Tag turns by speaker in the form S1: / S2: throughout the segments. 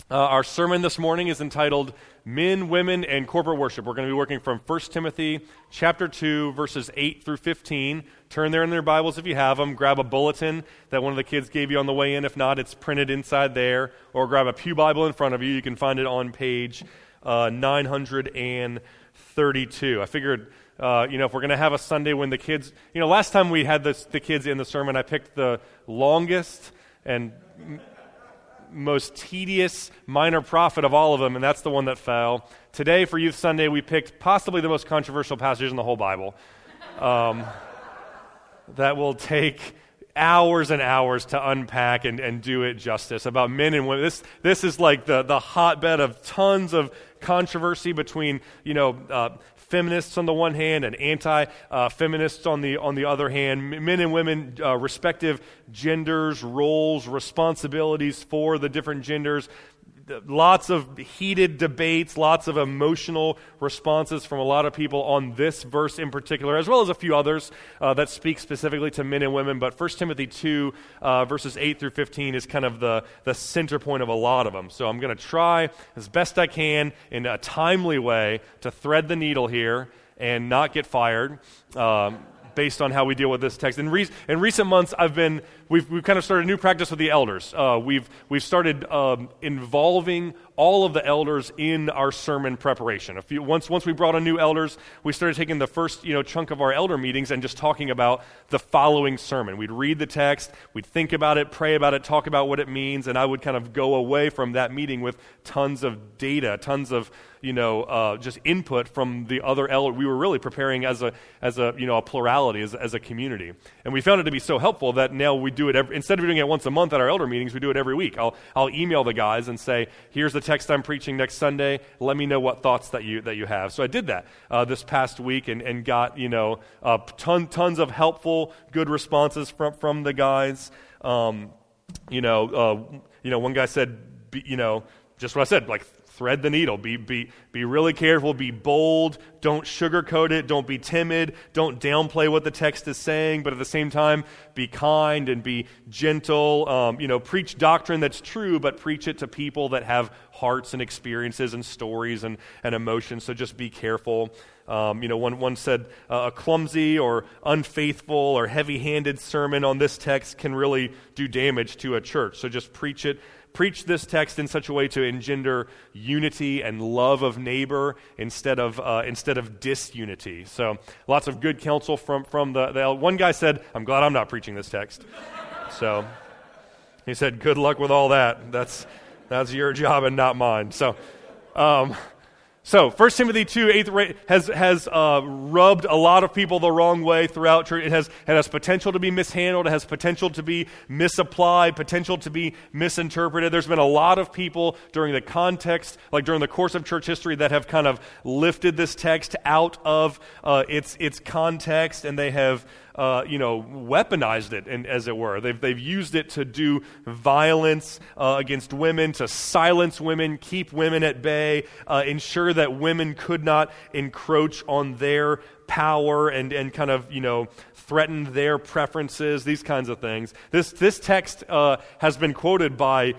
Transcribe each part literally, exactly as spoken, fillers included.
S1: Uh, our sermon this morning is entitled Men, Women, and Corporate Worship. We're going to be working from First Timothy chapter two, verses eight through fifteen. Turn there in their Bibles if you have them. Grab a bulletin that one of the kids gave you on the way in. If not, it's printed inside there. Or grab a pew Bible in front of you. You can find it on page uh, nine hundred thirty-two. I figured, uh, you know, if we're going to have a Sunday when the kids, you know, last time we had this, the kids in the sermon, I picked the longest and most tedious minor prophet of all of them, and that's the one that fell. Today, for Youth Sunday, we picked possibly the most controversial passage in the whole Bible. Um, that will take hours and hours to unpack and, and do it justice, about men and women. This this is like the, the hotbed of tons of controversy between, you know, uh, feminists on the one hand and anti-feminists uh, on the on the other hand, men and women, uh, respective genders, roles, responsibilities for the different genders. Lots of heated debates, lots of emotional responses from a lot of people on this verse in particular, as well as a few others uh, that speak specifically to men and women. But First Timothy two, uh, verses eight through fifteen is kind of the, the center point of a lot of them. So I'm going to try as best I can in a timely way to thread the needle here and not get fired. Um, based on how we deal with this text. In, re- in recent months, I've been, we've, we've kind of started a new practice with the elders. Uh, we've we've started um, involving all of the elders in our sermon preparation. A few, once once we brought on new elders, we started taking the first you know chunk of our elder meetings and just talking about the following sermon. We'd read the text, we'd think about it, pray about it, talk about what it means, and I would kind of go away from that meeting with tons of data, tons of you know, uh, just input from the other elder. We were really preparing as a, as a, you know, a plurality, as, as a community. And we found it to be so helpful that now we do it, every, instead of doing it once a month at our elder meetings, we do it every week. I'll, I'll email the guys and say, here's the text I'm preaching next Sunday. Let me know what thoughts that you, that you have. So I did that uh, this past week and, and got, you know, uh, ton, tons of helpful, good responses from, from the guys. Um, you know, uh, you know, one guy said, be, you know, just what I said, like, thread the needle. Be be be really careful. Be bold. Don't sugarcoat it. Don't be timid. Don't downplay what the text is saying. But at the same time, be kind and be gentle. Um, you know, preach doctrine that's true, but preach it to people that have hearts and experiences and stories and, and emotions. So just be careful. Um, you know, one one said uh, a clumsy or unfaithful or heavy-handed sermon on this text can really do damage to a church. So just preach it. Preach this text in such a way to engender unity and love of neighbor instead of uh, instead of disunity. So lots of good counsel from from the, the one guy said, "I'm glad I'm not preaching this text." So he said, "Good luck with all that. That's that's your job and not mine." So. Um, So, First Timothy two, eighth has has uh, rubbed a lot of people the wrong way throughout church. It has, it has potential to be mishandled. It has potential to be misapplied, potential to be misinterpreted. There's been a lot of people during the context, like during the course of church history, that have kind of lifted this text out of uh, its its context, and they have Uh, you know, weaponized it, and, as it were. They've they've used it to do violence uh, against women, to silence women, keep women at bay, uh, ensure that women could not encroach on their power and, and kind of, you know, threaten their preferences, these kinds of things. This this text uh, has been quoted by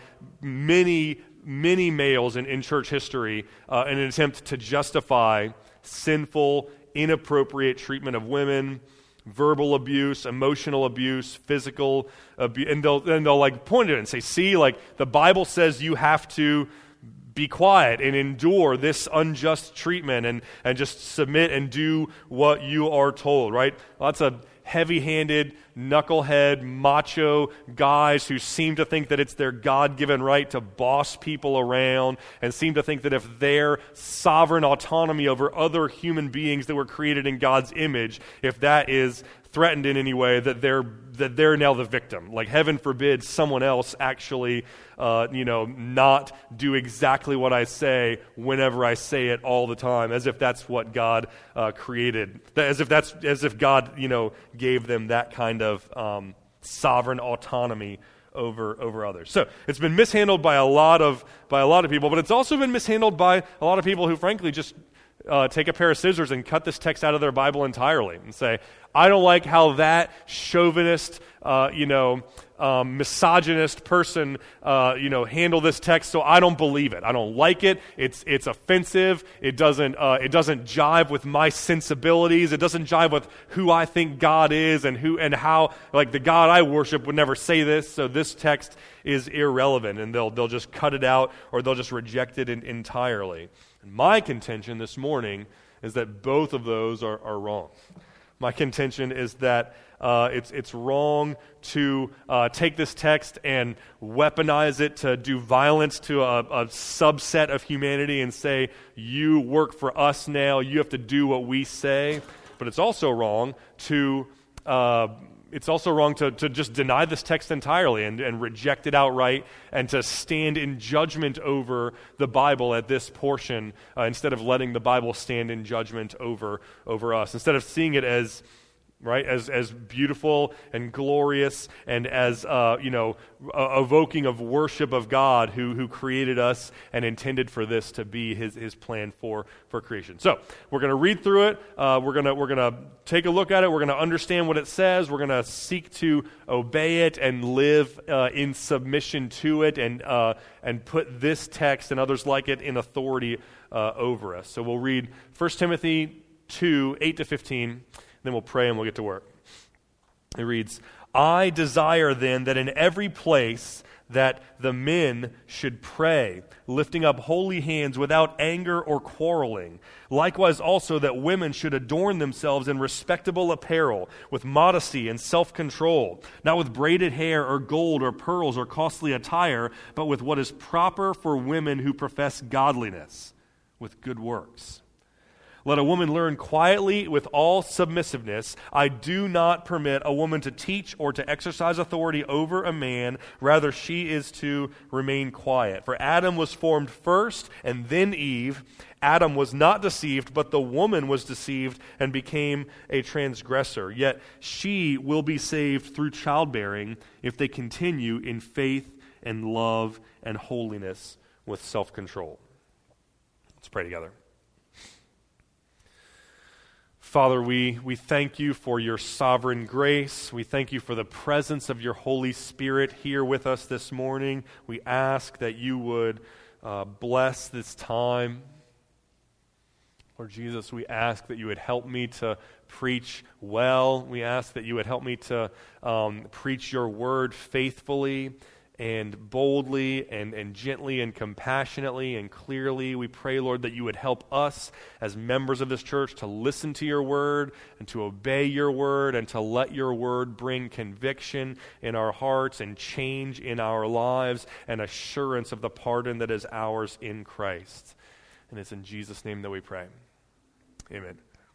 S1: many, many males in, in church history uh, in an attempt to justify sinful, inappropriate treatment of women, verbal abuse, emotional abuse, physical abuse, and they'll, and they'll like point at it and say, see, like the Bible says you have to be quiet and endure this unjust treatment and, and just submit and do what you are told, right? Lots of heavy-handed, knucklehead, macho guys who seem to think that it's their God-given right to boss people around and seem to think that if their sovereign autonomy over other human beings that were created in God's image, if that is threatened in any way, that they're that they're now the victim. Like, heaven forbid someone else actually, uh, you know, not do exactly what I say whenever I say it all the time, as if that's what God uh, created, as if that's as if God, you know, gave them that kind of um, sovereign autonomy over over others. So it's been mishandled by a lot of by a lot of people, but it's also been mishandled by a lot of people who, frankly, just Uh, take a pair of scissors and cut this text out of their Bible entirely and say, I don't like how that chauvinist, uh, you know, um, misogynist person, uh, you know, handle this text, so I don't believe it. I don't like it. It's it's offensive. It doesn't uh, it doesn't jive with my sensibilities. It doesn't jive with who I think God is and who and how, like, the God I worship would never say this. So this text is irrelevant, and they'll they'll just cut it out or they'll just reject it in, entirely. And my contention this morning is that both of those are, are wrong. My contention is that uh, it's it's wrong to uh, take this text and weaponize it to do violence to a, a subset of humanity and say, you work for us now, you have to do what we say. But it's also wrong to uh, it's also wrong to, to just deny this text entirely and, and reject it outright and to stand in judgment over the Bible at this portion uh, instead of letting the Bible stand in judgment over over us. Instead of seeing it as right, as as beautiful and glorious and as uh, you know, uh, evoking of worship of God who who created us and intended for this to be His His plan for for creation. So we're going to read through it. Uh, we're gonna we're gonna take a look at it. We're going to understand what it says. We're going to seek to obey it and live uh, in submission to it, and uh, and put this text and others like it in authority uh, over us. So we'll read First Timothy two eight to fifteen. Then we'll pray and we'll get to work. It reads, I desire then that in every place that the men should pray, lifting up holy hands without anger or quarreling. Likewise also that women should adorn themselves in respectable apparel, with modesty and self-control, not with braided hair or gold or pearls or costly attire, but with what is proper for women who profess godliness, with good works. Let a woman learn quietly with all submissiveness. I do not permit a woman to teach or to exercise authority over a man. Rather, she is to remain quiet. For Adam was formed first, and then Eve. Adam was not deceived, but the woman was deceived and became a transgressor. Yet she will be saved through childbearing if they continue in faith and love and holiness with self-control. Let's pray together. Father, we, we thank you for your sovereign grace. We thank you for the presence of your Holy Spirit here with us this morning. We ask that you would uh, bless this time. Lord Jesus, we ask that you would help me to preach well. We ask that you would help me to um, preach your word faithfully and boldly and, and gently and compassionately and clearly. We pray, Lord, that you would help us as members of this church to listen to your word and to obey your word and to let your word bring conviction in our hearts and change in our lives and assurance of the pardon that is ours in Christ. And it's in Jesus' name that we pray. Amen.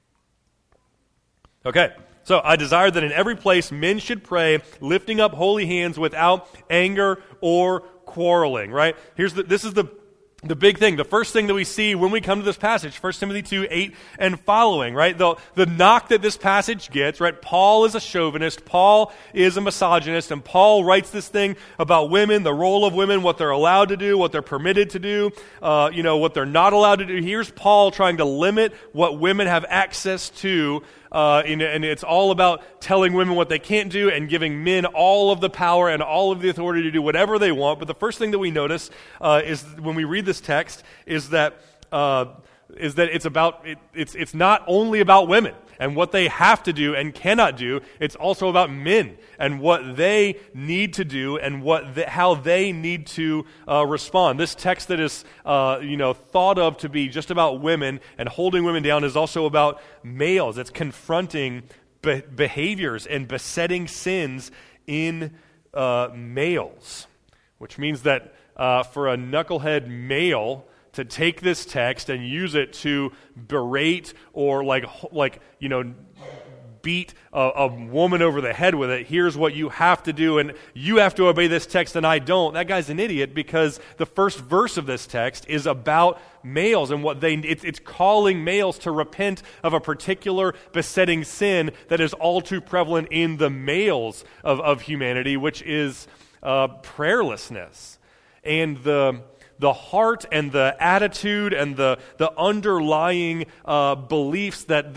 S1: Okay, so I desire that in every place men should pray, lifting up holy hands without anger or quarreling, right? Here's the, this is the, the big thing. The first thing that we see when we come to this passage, First Timothy two eight and following, right? The, the knock that this passage gets, right? Paul is a chauvinist, Paul is a misogynist, and Paul writes this thing about women, the role of women, what they're allowed to do, what they're permitted to do, uh, you know, what they're not allowed to do. Here's Paul trying to limit what women have access to. Uh, and, and it's all about telling women what they can't do and giving men all of the power and all of the authority to do whatever they want. But the first thing that we notice uh, is when we read this text is that uh, is that it's about it, it's it's not only about women and what they have to do and cannot do. It's also about men and what they need to do and what the, how they need to uh, respond. This text that is uh, you know thought of to be just about women and holding women down is also about males. It's confronting be- behaviors and besetting sins in uh, males, which means that uh, for a knucklehead male to take this text and use it to berate or like like you know beat a, a woman over the head with it. Here's what you have to do, and you have to obey this text, and I don't. That guy's an idiot, because the first verse of this text is about males and what they. It's, it's calling males to repent of a particular besetting sin that is all too prevalent in the males of, of humanity, which is uh, prayerlessness. And the the heart and the attitude and the the underlying uh, beliefs that that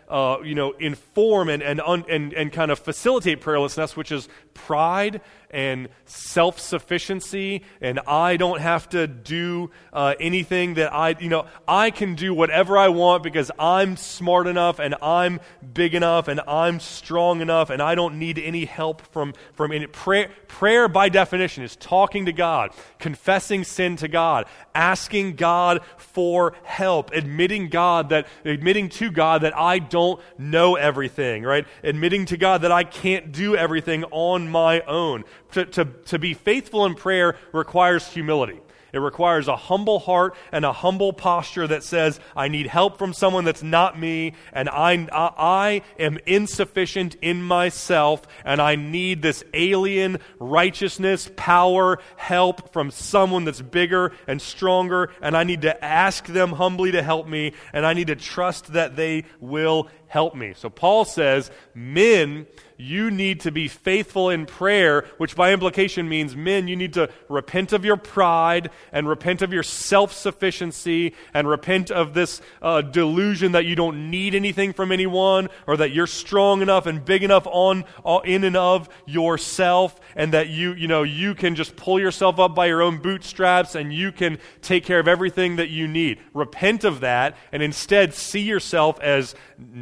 S1: uh, you know, inform and and, un, and and kind of facilitate prayerlessness, which is pride and self-sufficiency, and I don't have to do uh, anything that I, you know, I can do whatever I want because I'm smart enough and I'm big enough and I'm strong enough and I don't need any help from, from any. Prayer, prayer by definition is talking to God, confessing sin to God, asking God for help, admitting God that, admitting to God that I don't know everything, right? Admitting to God that I can't do everything on my own. To, to, to be faithful in prayer requires humility. It requires a humble heart and a humble posture that says, I need help from someone that's not me, and I, I, I am insufficient in myself, and I need this alien righteousness, power, help from someone that's bigger and stronger, and I need to ask them humbly to help me, and I need to trust that they will help me. So Paul says, men, you need to be faithful in prayer, which by implication means, men, you need to repent of your pride and repent of your self-sufficiency and repent of this uh, delusion that you don't need anything from anyone or that you're strong enough and big enough on uh, in and of yourself and that you, you know, you can just pull yourself up by your own bootstraps and you can take care of everything that you need. Repent of that and instead see yourself as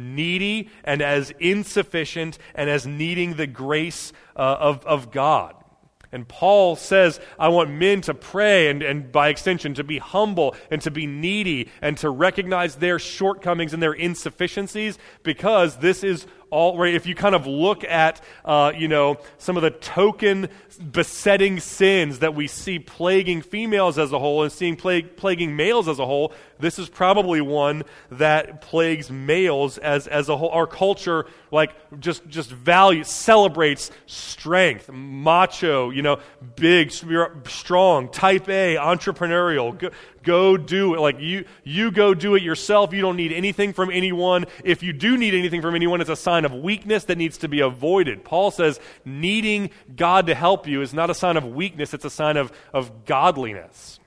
S1: needy and as insufficient and as needing the grace uh, of, of God. And Paul says, I want men to pray and, and by extension to be humble and to be needy and to recognize their shortcomings and their insufficiencies because this is all right. If you kind of look at, uh, you know, some of the token besetting sins that we see plaguing females as a whole and seeing plague, plaguing males as a whole, this is probably one that plagues males as, as a whole. Our culture, like, just, just values, celebrates strength, macho, you know, big, strong, type A, entrepreneurial, go, go do it. Like, you, you go do it yourself. You don't need anything from anyone. If you do need anything from anyone, it's a sign of weakness that needs to be avoided. Paul says needing God to help you is not a sign of weakness, it's a sign of, of godliness.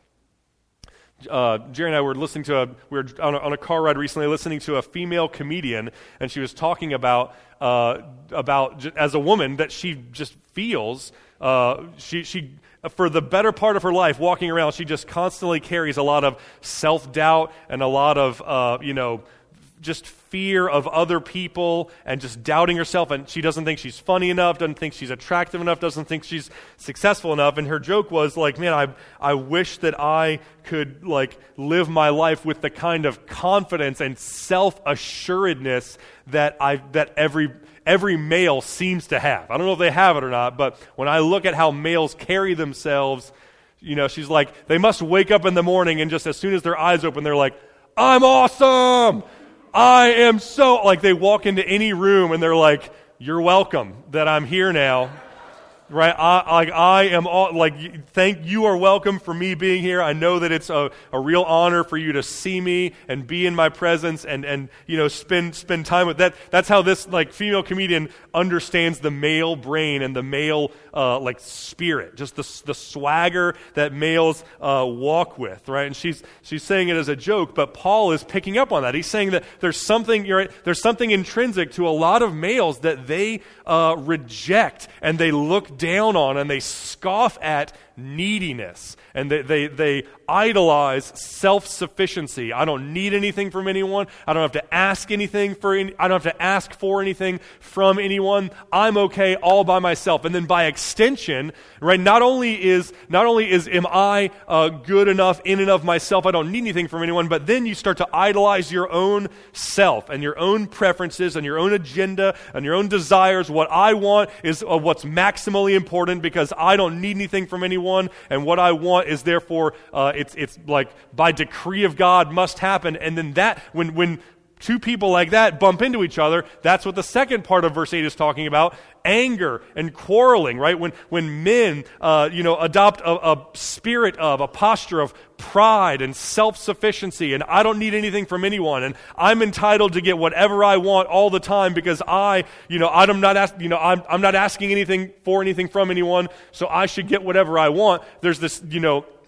S1: Uh, Jerry and I were listening to a, we were on a, on a car ride recently listening to a female comedian, and she was talking about, uh, about as a woman that she just feels, uh, she, she, for the better part of her life, walking around, she just constantly carries a lot of self-doubt and a lot of, uh, you know, just fear of other people and just doubting herself, and she doesn't think she's funny enough, doesn't think she's attractive enough, doesn't think she's successful enough. And her joke was like, man, I I wish that I could like live my life with the kind of confidence and self-assuredness that I that every every male seems to have. I don't know if they have it or not, but when I look at how males carry themselves, you know, she's like, they must wake up in the morning and just as soon as their eyes open, they're like, I'm awesome! I am so, like they walk into any room and they're like, you're welcome that I'm here now, right? I, like I am all, like, thank you are welcome for me being here. I know that it's a, a real honor for you to see me and be in my presence and, and, you know, spend, spend time with that. That's how this like female comedian understands the male brain and the male, uh, like spirit, just the, the swagger that males, uh, walk with, right? And she's, she's saying it as a joke, but Paul is picking up on that. He's saying that there's something, you're right, there's something intrinsic to a lot of males that they, uh, reject and they look down on and they scoff at neediness and they, they, they idolize self-sufficiency. I don't need anything from anyone. I don't have to ask anything for any, I don't have to ask for anything from anyone. I'm okay all by myself. And then by extension, right, not only is not only is am I uh, good enough in and of myself, I don't need anything from anyone, but then you start to idolize your own self and your own preferences and your own agenda and your own desires. What I want is uh, what's maximally important because I don't need anything from anyone, and what I want is therefore uh, it's it's like by decree of God must happen. And then that when when two people like that bump into each other, that's what the second part of verse eight is talking about. Anger and quarreling, right? When when men, uh, you know, adopt a, a spirit of, a posture of pride and self-sufficiency, and I don't need anything from anyone, and I'm entitled to get whatever I want all the time because I, you know, I'm not, ask, you know, I'm I'm not asking anything for anything from anyone, so I should get whatever I want. There's this, you know,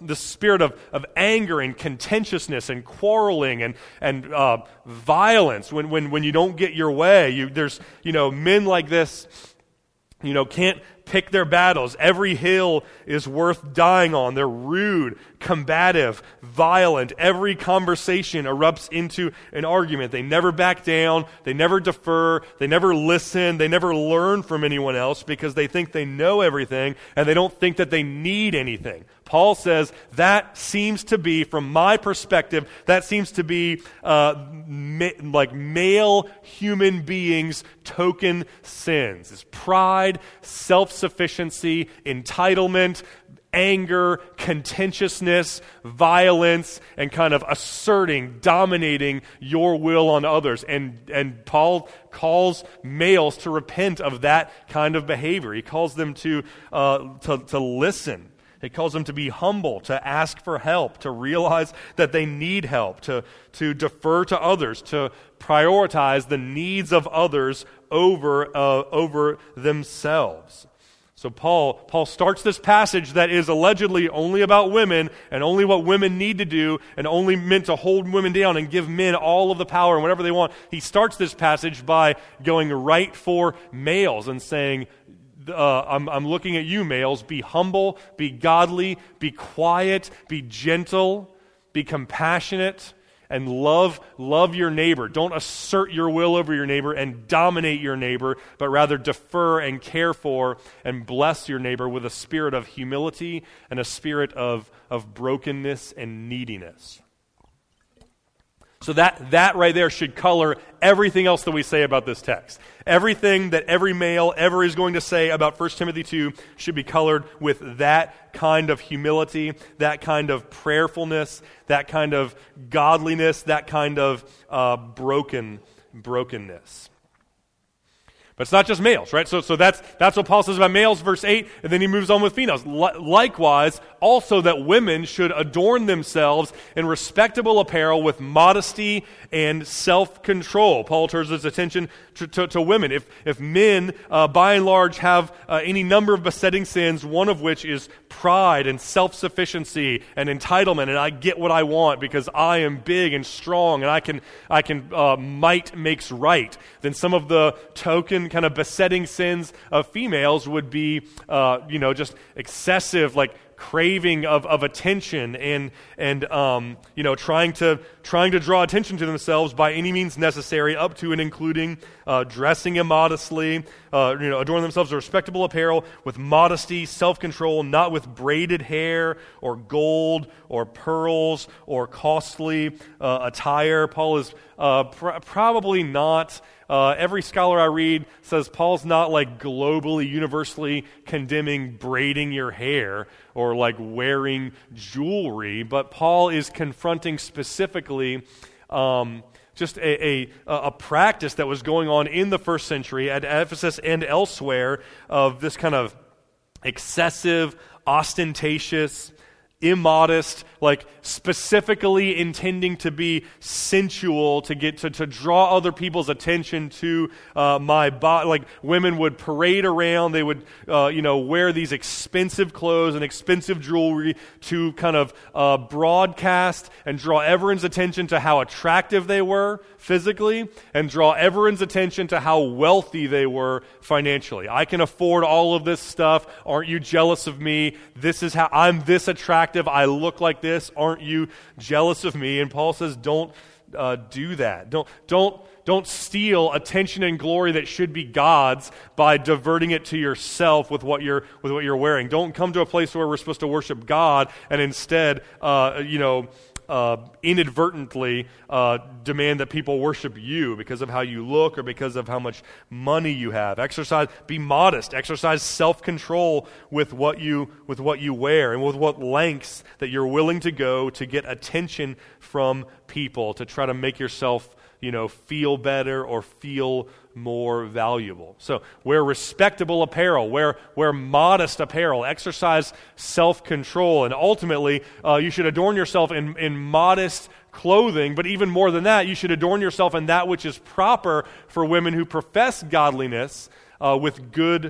S1: this spirit of, of anger and contentiousness and quarreling and, and uh, violence when, when, when you don't get your way. You, there's, you know, men like this, you know, can't pick their battles. Every hill is worth dying on. They're rude, combative, violent. Every conversation erupts into an argument. They never back down. They never defer. They never listen. They never learn from anyone else because they think they know everything and they don't think that they need anything. Paul says that seems to be, from my perspective, that seems to be uh, ma- like male human beings' token sins. It's pride, self-sufficiency, entitlement, anger, contentiousness, violence, and kind of asserting, dominating your will on others. And, and Paul calls males to repent of that kind of behavior. He calls them to, uh, to, to listen. He calls them to be humble, to ask for help, to realize that they need help, to, to defer to others, to prioritize the needs of others over, uh, over themselves. So Paul, Paul starts this passage that is allegedly only about women and only what women need to do and only meant to hold women down and give men all of the power and whatever they want. He starts this passage by going right for males and saying, Uh, I'm, I'm looking at you, males. Be humble, be godly, be quiet, be gentle, be compassionate, and love love your neighbor. Don't assert your will over your neighbor and dominate your neighbor, but rather defer and care for and bless your neighbor with a spirit of humility and a spirit of, of brokenness and neediness. So that, that right there should color everything else that we say about this text. Everything that every male ever is going to say about First Timothy two should be colored with that kind of humility, that kind of prayerfulness, that kind of godliness, that kind of uh, broken brokenness. But it's not just males, right? So, so that's that's what Paul says about males, verse eight, and then he moves on with females. L- likewise, also that women should adorn themselves in respectable apparel with modesty and self-control. Paul turns his attention to, to, to women. If if men, uh, by and large, have uh, any number of besetting sins, one of which is pride and self-sufficiency and entitlement, and I get what I want because I am big and strong, and I can I can uh, might makes right, then some of the token kind of besetting sins of females would be, uh, you know, just excessive, like craving of, of attention and and um, you know trying to trying to draw attention to themselves by any means necessary, up to and including uh, dressing immodestly, uh, you know, adorn themselves in respectable apparel with modesty, self-control, not with braided hair or gold or pearls or costly uh, attire. Paul is uh, pr- probably not. Uh, every scholar I read says Paul's not like globally, universally condemning braiding your hair or like wearing jewelry, but Paul is confronting specifically um, just a, a, a practice that was going on in the first century at Ephesus and elsewhere of this kind of excessive, ostentatious, immodest, like specifically intending to be sensual, to get to, to draw other people's attention to uh, my body. Like women would parade around, they would uh, you know wear these expensive clothes and expensive jewelry to kind of uh, broadcast and draw everyone's attention to how attractive they were physically and draw everyone's attention to how wealthy they were financially. I can afford all of this stuff. Aren't you jealous of me? This is how I'm this attractive. I look like this. Aren't you jealous of me? And Paul says, don't uh, do that. Don't don't don't steal attention and glory that should be God's by diverting it to yourself with what you're with what you're wearing. Don't come to a place where we're supposed to worship God and instead, uh, you know. Uh, inadvertently uh, demand that people worship you because of how you look or because of how much money you have. Exercise, be modest. Exercise self-control with what you with what you wear and with what lengths that you're willing to go to get attention from people, to try to make yourself, you know, feel better or feel more valuable. So wear respectable apparel, wear, wear modest apparel, exercise self-control, and ultimately uh, you should adorn yourself in, in modest clothing, but even more than that, you should adorn yourself in that which is proper for women who profess godliness uh, with good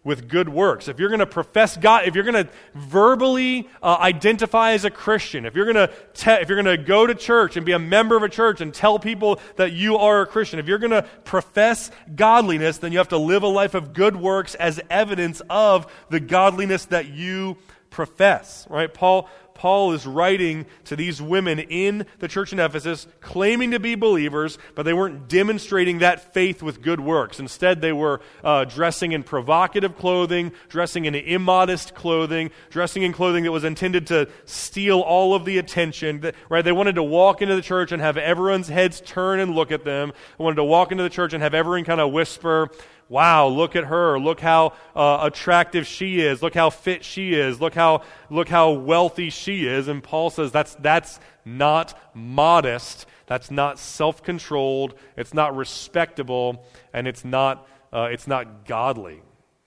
S1: with good works. If you're going to profess God, if you're going to verbally uh, identify as a Christian, if you're going to te- if you're going to go to church and be a member of a church and tell people that you are a Christian, if you're going to profess godliness, then you have to live a life of good works as evidence of the godliness that you profess. Right? Paul Paul is writing to these women in the church in Ephesus, claiming to be believers, but they weren't demonstrating that faith with good works. Instead, they were uh, dressing in provocative clothing, dressing in immodest clothing, dressing in clothing that was intended to steal all of the attention. Right? They wanted to walk into the church and have everyone's heads turn and look at them. They wanted to walk into the church and have everyone kind of whisper, wow, look at her. Look how uh, attractive she is. Look how fit she is. Look how look how wealthy she is. And Paul says that's that's not modest. That's not self-controlled. It's not respectable, and it's not uh, it's not godly.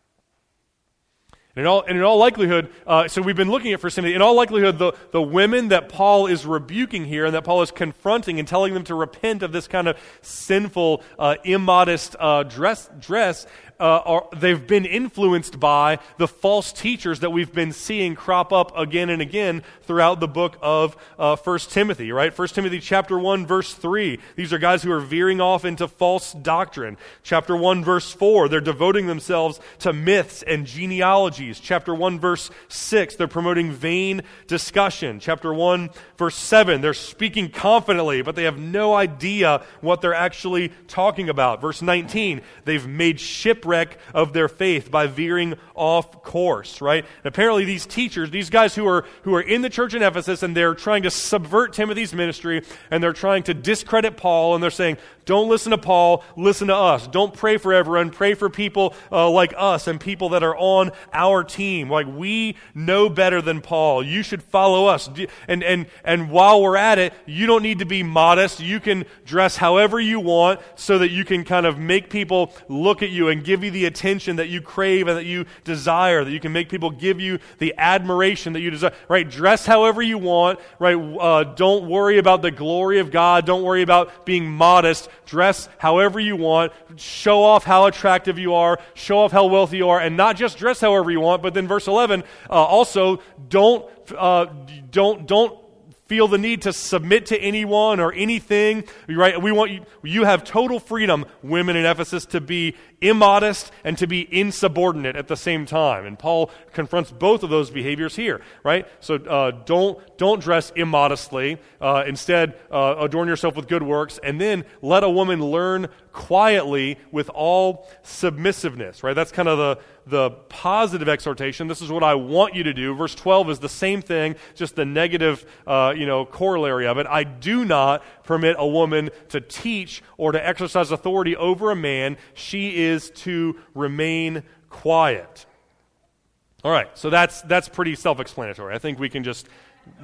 S1: And in all, and in all likelihood, uh, so we've been looking at First Timothy, in all likelihood, the, the women that Paul is rebuking here and that Paul is confronting and telling them to repent of this kind of sinful, uh, immodest uh, dress, dress uh, are, they've been influenced by the false teachers that we've been seeing crop up again and again throughout the book of uh, First Timothy, right? First Timothy chapter one, verse three. These are guys who are veering off into false doctrine. Chapter one, verse four, they're devoting themselves to myths and genealogies. Chapter one, verse six, they're promoting vain discussion. Chapter one, verse seven, they're speaking confidently, but they have no idea what they're actually talking about. Verse nineteen, they've made shipwreck of their faith by veering off course, right? And apparently these teachers, these guys who are who are in the church in Ephesus, and they're trying to subvert Timothy's ministry, and they're trying to discredit Paul, and they're saying, don't listen to Paul, listen to us. Don't pray for everyone, pray for people uh, like us and people that are on our team. Like, we know better than Paul. You should follow us. And and and while we're at it, you don't need to be modest. You can dress however you want so that you can kind of make people look at you and give you the attention that you crave and that you desire, that you can make people give you the admiration that you desire. Right? Dress however you want. Right? Uh, don't worry about the glory of God. Don't worry about being modest. Dress however you want. Show off how attractive you are. Show off how wealthy you are. And not just dress however you want, but then verse eleven, uh, also don't uh, don't don't feel the need to submit to anyone or anything. Right? We want you. You have total freedom, women in Ephesus, to be immodest and to be insubordinate at the same time. And Paul confronts both of those behaviors here, right? So uh, don't don't dress immodestly. Uh, instead, uh, adorn yourself with good works, and then let a woman learn quietly with all submissiveness, right? That's kind of the the positive exhortation. This is what I want you to do. Verse twelve is the same thing, just the negative, uh, you know, corollary of it. I do not permit a woman to teach or to exercise authority over a man. She is to remain quiet. All right, so that's that's pretty self-explanatory. I think we can just,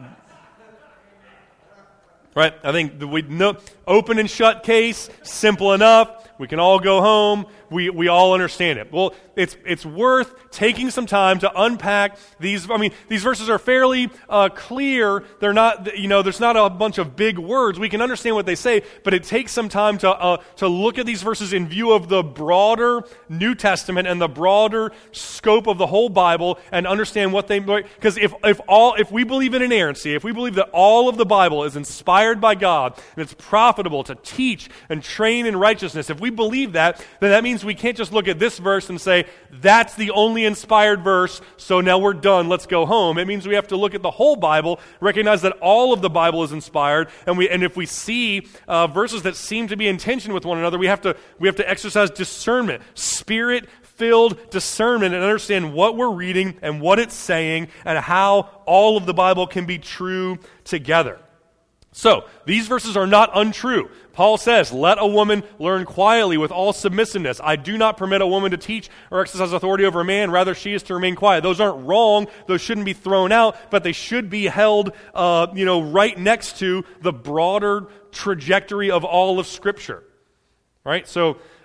S1: right? I think we know open and shut case, simple enough. We can all go home. We we all understand it. Well, it's it's worth taking some time to unpack these. I mean, these verses are fairly uh, clear. They're not, you know, there's not a bunch of big words. We can understand what they say, but it takes some time to uh, to look at these verses in view of the broader New Testament and the broader scope of the whole Bible, and understand what they. Because if if all if we believe in inerrancy, if we believe that all of the Bible is inspired by God and it's profitable to teach and train in righteousness, if we believe that, then that means we can't just look at this verse and say, that's the only inspired verse, so now we're done, let's go home. It means we have to look at the whole Bible, recognize that all of the Bible is inspired, and we and if we see uh, verses that seem to be in tension with one another, we have to we have to exercise discernment, Spirit-filled discernment, and understand what we're reading and what it's saying and how all of the Bible can be true together. So, these verses are not untrue. Paul says, let a woman learn quietly with all submissiveness. I do not permit a woman to teach or exercise authority over a man. Rather, she is to remain quiet. Those aren't wrong. Those shouldn't be thrown out, but they should be held, uh, you know, right next to the broader trajectory of all of Scripture. Right? So,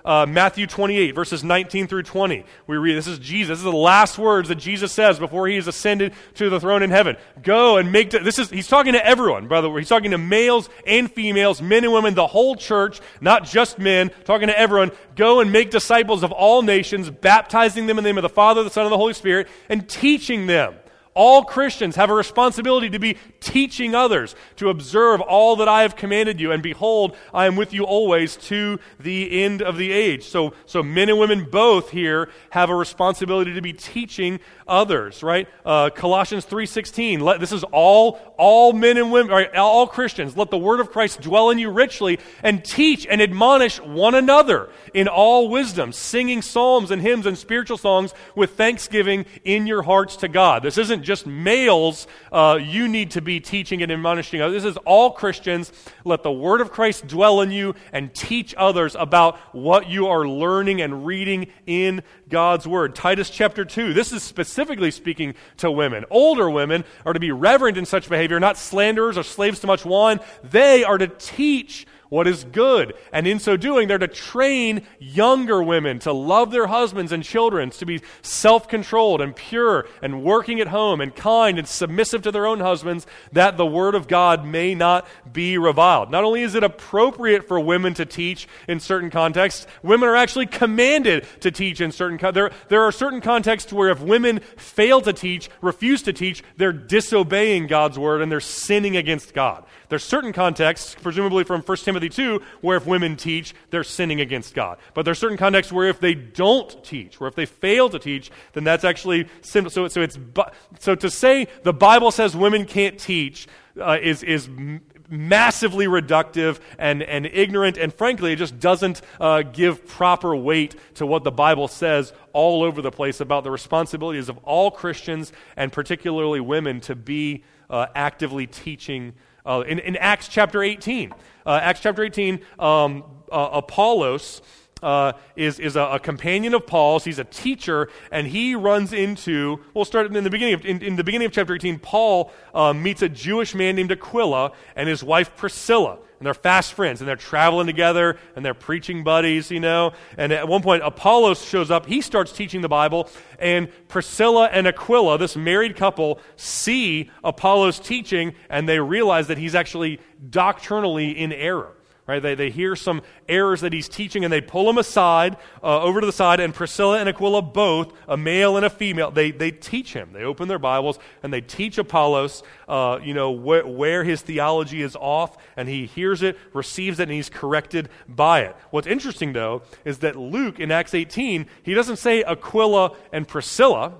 S1: uh, Matthew twenty-eight, verses nineteen through twenty. We read, this is Jesus. This is the last words that Jesus says before he is ascended to the throne in heaven. Go and make, this is, he's talking to everyone, by the way. He's talking to males and females, men and women, the whole church, not just men, talking to everyone. Go and make disciples of all nations, baptizing them in the name of the Father, the Son, and the Holy Spirit, and teaching them. All Christians have a responsibility to be teaching others, to observe all that I have commanded you, and behold, I am with you always to the end of the age. So, so men and women both here have a responsibility to be teaching others, right? Uh, Colossians three sixteen, let, this is all, all men and women, right, all Christians, let the word of Christ dwell in you richly, and teach and admonish one another in all wisdom, singing psalms and hymns and spiritual songs with thanksgiving in your hearts to God. This isn't just males uh, you need to be teaching and admonishing others. This is all Christians. Let the word of Christ dwell in you and teach others about what you are learning and reading in God's word. Titus chapter two, this is specifically speaking to women. Older women are to be reverent in such behavior, not slanderers or slaves to much wine. They are to teach what is good. And in so doing, they're to train younger women to love their husbands and children, to be self-controlled and pure and working at home and kind and submissive to their own husbands, that the word of God may not be reviled. Not only is it appropriate for women to teach in certain contexts, women are actually commanded to teach in certain contexts. There, there are certain contexts where if women fail to teach, refuse to teach, they're disobeying God's word and they're sinning against God. There's certain contexts, presumably from First Timothy two, where if women teach, they're sinning against God. But there's certain contexts where if they don't teach, where if they fail to teach, then that's actually sin. So, so it's so to say the Bible says women can't teach uh, is is massively reductive and and ignorant, and frankly, it just doesn't uh, give proper weight to what the Bible says all over the place about the responsibilities of all Christians and particularly women to be uh, actively teaching. Uh, in, in Acts chapter eighteen, uh, Acts chapter eighteen, um, uh, Apollos uh, is is a, a companion of Paul's. He's a teacher, and he runs into. We'll start in the beginning of in, in the beginning of chapter eighteen. Paul uh, meets a Jewish man named Aquila and his wife Priscilla. And they're fast friends, and they're traveling together, and they're preaching buddies, you know. And at one point, Apollos shows up. He starts teaching the Bible, and Priscilla and Aquila, this married couple, see Apollos teaching, and they realize that he's actually doctrinally in error. Right? They they hear some errors that he's teaching, and they pull him aside, uh, over to the side, and Priscilla and Aquila both, a male and a female, they they teach him. They open their Bibles, and they teach Apollos, uh, you know, wh- where his theology is off, and he hears it, receives it, and he's corrected by it. What's interesting, though, is that Luke, in Acts eighteen, he doesn't say Aquila and Priscilla.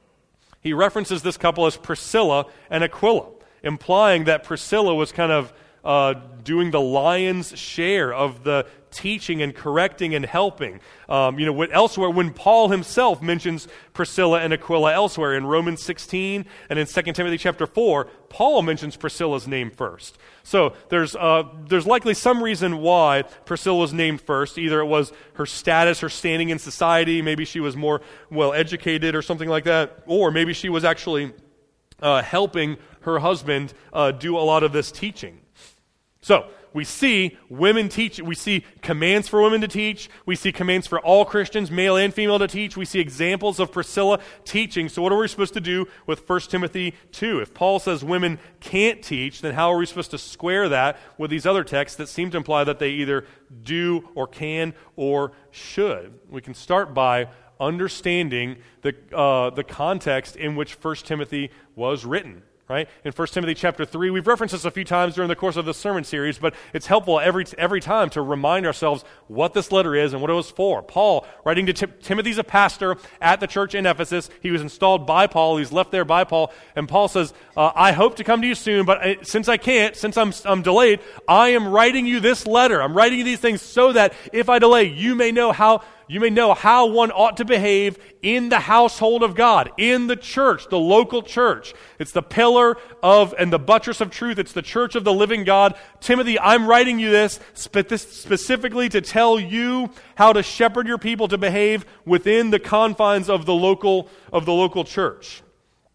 S1: He references this couple as Priscilla and Aquila, implying that Priscilla was kind of Uh, doing the lion's share of the teaching and correcting and helping. Um, you know, when, elsewhere, when Paul himself mentions Priscilla and Aquila elsewhere, in Romans sixteen and in Second Timothy chapter four, Paul mentions Priscilla's name first. So there's uh, there's likely some reason why Priscilla was named first. Either it was her status, her standing in society, maybe she was more well educated or something like that, or maybe she was actually uh, helping her husband uh, do a lot of this teaching. So, we see women teach, we see commands for women to teach, we see commands for all Christians, male and female, to teach, we see examples of Priscilla teaching. So what are we supposed to do with First Timothy two? If Paul says women can't teach, then how are we supposed to square that with these other texts that seem to imply that they either do or can or should? We can start by understanding the uh, the context in which First Timothy was written. Right? In First Timothy chapter three, we've referenced this a few times during the course of this sermon series, but it's helpful every every time to remind ourselves what this letter is and what it was for. Paul, writing to Tim- Timothy's a pastor at the church in Ephesus. He was installed by Paul. He's left there by Paul. And Paul says, uh, I hope to come to you soon, but I, since I can't, since I'm, I'm delayed, I am writing you this letter. I'm writing you these things so that if I delay, you may know how You may know how one ought to behave in the household of God, in the church, the local church. It's the pillar of and the buttress of truth. It's the church of the living God. Timothy, I'm writing you this specifically to tell you how to shepherd your people to behave within the confines of the local of the local church.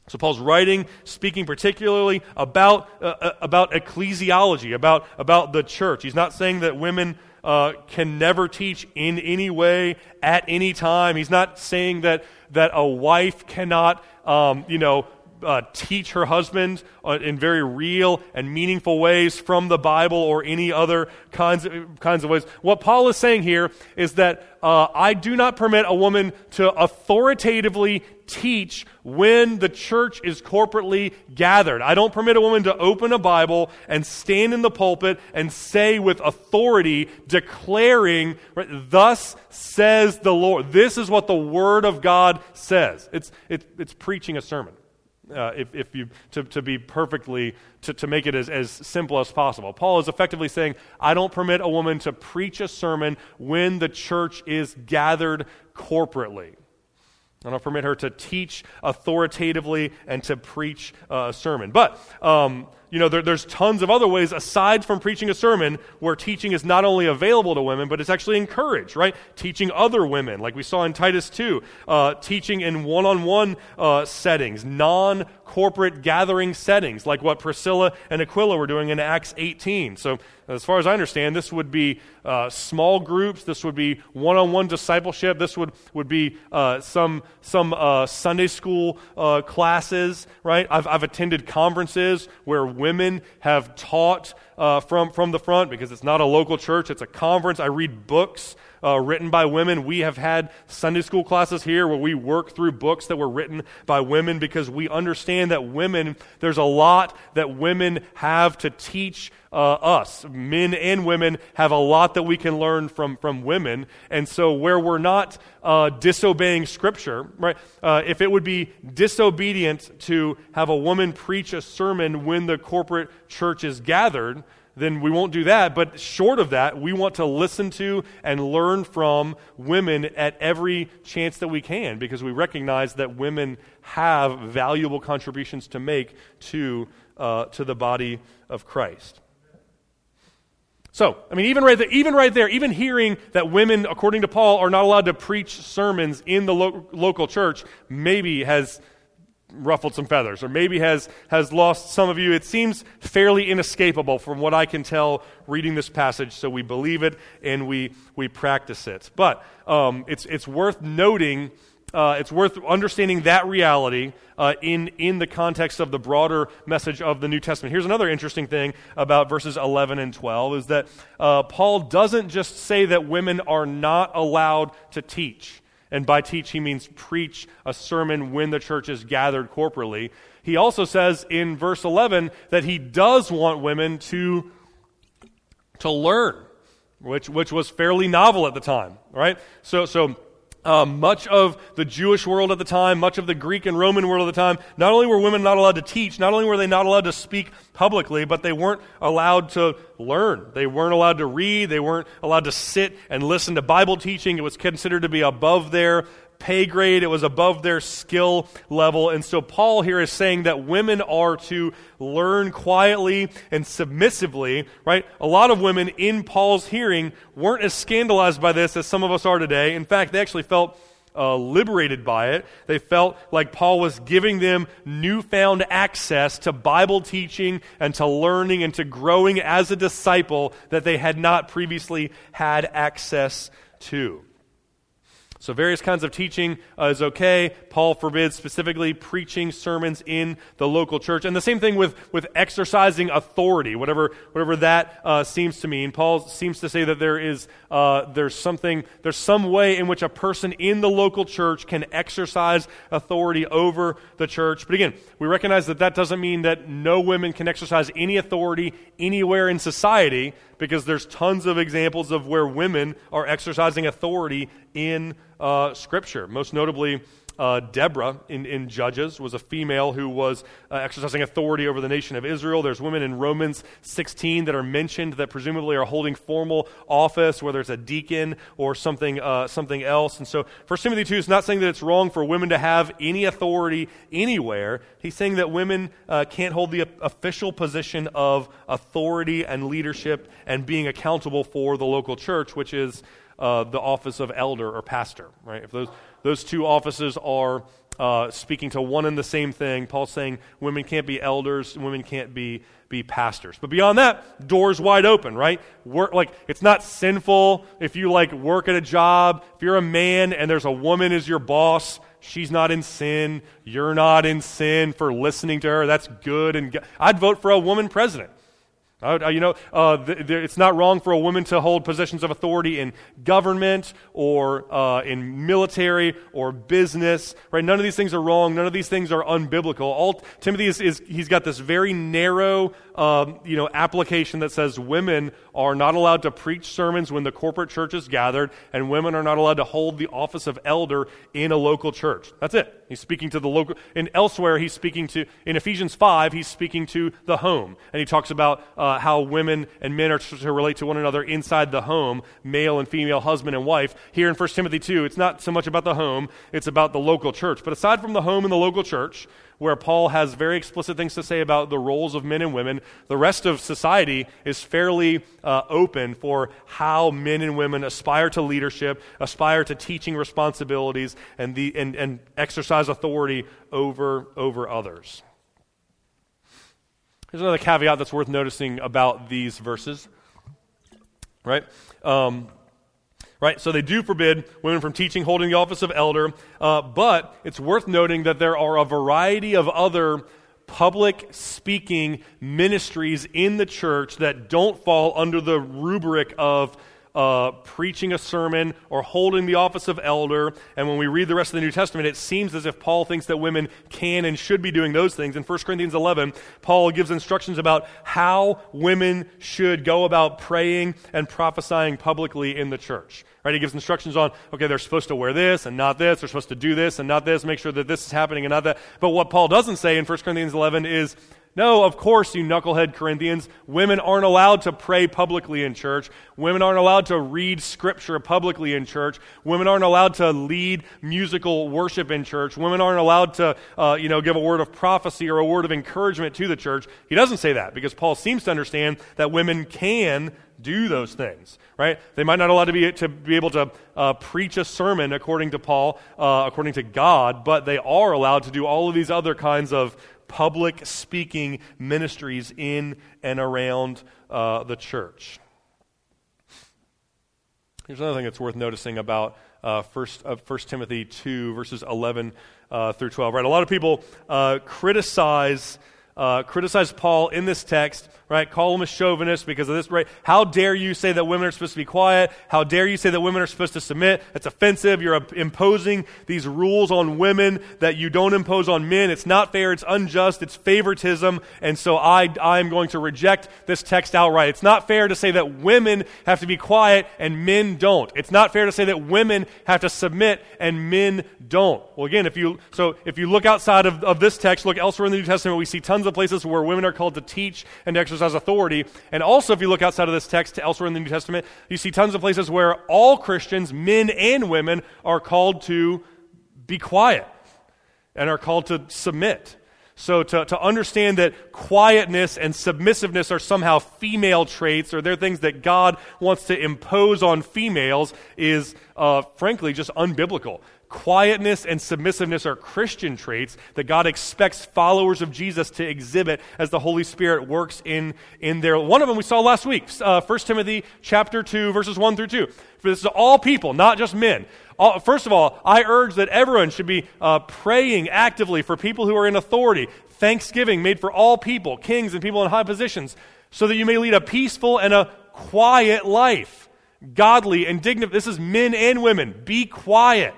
S1: So Paul's writing, speaking particularly about uh, about ecclesiology, about, about the church. He's not saying that women uh, can never teach in any way, at any time. He's not saying that, that a wife cannot, um, you know, Uh, teach her husband uh, in very real and meaningful ways from the Bible or any other kinds of, kinds of ways. What Paul is saying here is that uh, I do not permit a woman to authoritatively teach when the church is corporately gathered. I don't permit a woman to open a Bible and stand in the pulpit and say with authority, declaring, right, thus says the Lord. This is what the Word of God says. It's, it, it's preaching a sermon. Uh, if, if you to, to be perfectly to, to make it as, as simple as possible. Paul is effectively saying, I don't permit a woman to preach a sermon when the church is gathered corporately. I don't permit her to teach authoritatively and to preach uh, a sermon. But um, you know, there, there's tons of other ways aside from preaching a sermon where teaching is not only available to women, but it's actually encouraged, right? Teaching other women, like we saw in Titus two, uh, teaching in one-on-one uh, settings, non-corporate gathering settings, like what Priscilla and Aquila were doing in Acts eighteen. So as far as I understand, this would be uh, small groups, this would be one-on-one discipleship, this would, would be uh, some, some uh, Sunday school uh, classes, right? I've, I've attended conferences where women have taught uh, from, from the front because it's not a local church, it's a conference. I read books uh, written by women. We have had Sunday school classes here where we work through books that were written by women because we understand that women, there's a lot that women have to teach uh, us. Men and women have a lot that we can learn from, from women. And so where we're not uh, disobeying Scripture, right? Uh, if it would be disobedient to have a woman preach a sermon when the corporate church is gathered, then we won't do that. But short of that, we want to listen to and learn from women at every chance that we can because we recognize that women have valuable contributions to make to, uh, to the body of Christ. So, I mean, even right there, even right there, even hearing that women, according to Paul, are not allowed to preach sermons in the lo- local church maybe has ruffled some feathers, or maybe has, has lost some of you. It seems fairly inescapable from what I can tell reading this passage, so we believe it and we we practice it. But um, it's it's worth noting, uh, it's worth understanding that reality uh, in, in the context of the broader message of the New Testament. Here's another interesting thing about verses eleven and twelve, is that uh, Paul doesn't just say that women are not allowed to teach. And by teach, he means preach a sermon when the church is gathered corporately. He also says in verse eleven that he does want women to, to learn, which, which was fairly novel at the time, right? So, so uh, much of the Jewish world at the time, much of the Greek and Roman world at the time, not only were women not allowed to teach, not only were they not allowed to speak publicly, but they weren't allowed to learn. They weren't allowed to read. They weren't allowed to sit and listen to Bible teaching. It was considered to be above their pay grade. It was above their skill level. And so Paul here is saying that women are to learn quietly and submissively, right? A lot of women in Paul's hearing weren't as scandalized by this as some of us are today. In fact, they actually felt Uh, liberated by it. They felt like Paul was giving them newfound access to Bible teaching and to learning and to growing as a disciple that they had not previously had access to. So various kinds of teaching uh, is okay. Paul forbids specifically preaching sermons in the local church. And the same thing with, with exercising authority, whatever whatever that uh, seems to mean. Paul seems to say that there is uh, there's something, there's some way in which a person in the local church can exercise authority over the church. But again, we recognize that that doesn't mean that no women can exercise any authority anywhere in society, because there's tons of examples of where women are exercising authority in uh, Scripture. Most notably, uh, Deborah in, in Judges was a female who was uh, exercising authority over the nation of Israel. There's women in Romans sixteen that are mentioned that presumably are holding formal office, whether it's a deacon or something uh, something else. And so First Timothy two is not saying that it's wrong for women to have any authority anywhere. He's saying that women uh, can't hold the official position of authority and leadership and being accountable for the local church, which is uh, the office of elder or pastor, right? If those those two offices are uh, speaking to one and the same thing. Paul's saying women can't be elders, women can't be be pastors. But beyond that, doors wide open, right? Work, like, it's not sinful if you like work at a job. If you're a man and there's a woman as your boss, she's not in sin. You're not in sin for listening to her. That's good. And go- I'd vote for a woman president. Uh, you know, uh, th- th- it's not wrong for a woman to hold positions of authority in government or uh, in military or business, right? None of these things are wrong. None of these things are unbiblical. All Timothy is, is he's got this very narrow, um, you know, application that says women are not allowed to preach sermons when the corporate church is gathered, and women are not allowed to hold the office of elder in a local church. That's it. He's speaking to the local, and elsewhere he's speaking to, in Ephesians five, he's speaking to the home. And he talks about uh, how women and men are to relate to one another inside the home, male and female, husband and wife. Here in First Timothy two, it's not so much about the home, it's about the local church. But aside from the home and the local church, where Paul has very explicit things to say about the roles of men and women, the rest of society is fairly uh, open for how men and women aspire to leadership, aspire to teaching responsibilities, and the and, and exercise authority over over others. Here's another caveat that's worth noticing about these verses, right? Um, Right, so they do forbid women from teaching, holding the office of elder, uh, but it's worth noting that there are a variety of other public speaking ministries in the church that don't fall under the rubric of uh, preaching a sermon or holding the office of elder. And when we read the rest of the New Testament, it seems as if Paul thinks that women can and should be doing those things. In First Corinthians eleven, Paul gives instructions about how women should go about praying and prophesying publicly in the church. Right? He gives instructions on, okay, they're supposed to wear this and not this, they're supposed to do this and not this, make sure that this is happening and not that. But what Paul doesn't say in First Corinthians eleven is, no, of course, you knucklehead Corinthians, women aren't allowed to pray publicly in church. Women aren't allowed to read scripture publicly in church. Women aren't allowed to lead musical worship in church. Women aren't allowed to, uh, you know, give a word of prophecy or a word of encouragement to the church. He doesn't say that because Paul seems to understand that women can do those things, right? They might not allow to be to be able to uh, preach a sermon according to Paul, uh, according to God, but they are allowed to do all of these other kinds of public speaking ministries in and around uh, the church. Here's another thing that's worth noticing about uh, First uh, First Timothy two verses eleven uh, through twelve. Right, a lot of people uh, criticize. Uh, criticize Paul in this text, right? Call him a chauvinist because of this, right? How dare you say that women are supposed to be quiet? How dare you say that women are supposed to submit? That's offensive. You're uh, imposing these rules on women that you don't impose on men. It's not fair. It's unjust. It's favoritism. And so I, I'm going to reject this text outright. It's not fair to say that women have to be quiet and men don't. It's not fair to say that women have to submit and men don't. Well, again, if you so if you look outside of, of this text, look elsewhere in the New Testament, we see tons of places where women are called to teach and exercise authority. And also, if you look outside of this text to elsewhere in the New Testament, you see tons of places where all Christians, men and women, are called to be quiet and are called to submit. So to, to understand that quietness and submissiveness are somehow female traits, or they're things that God wants to impose on females, is uh, frankly just unbiblical. Quietness and submissiveness are Christian traits that God expects followers of Jesus to exhibit as the Holy Spirit works in, in their... One of them we saw last week, uh, First Timothy chapter two, verses one through two. For this is all people, not just men. All, first of all, I urge that everyone should be uh, praying actively for people who are in authority, thanksgiving made for all people, kings and people in high positions, so that you may lead a peaceful and a quiet life, godly and dignified. This is men and women. Be quiet.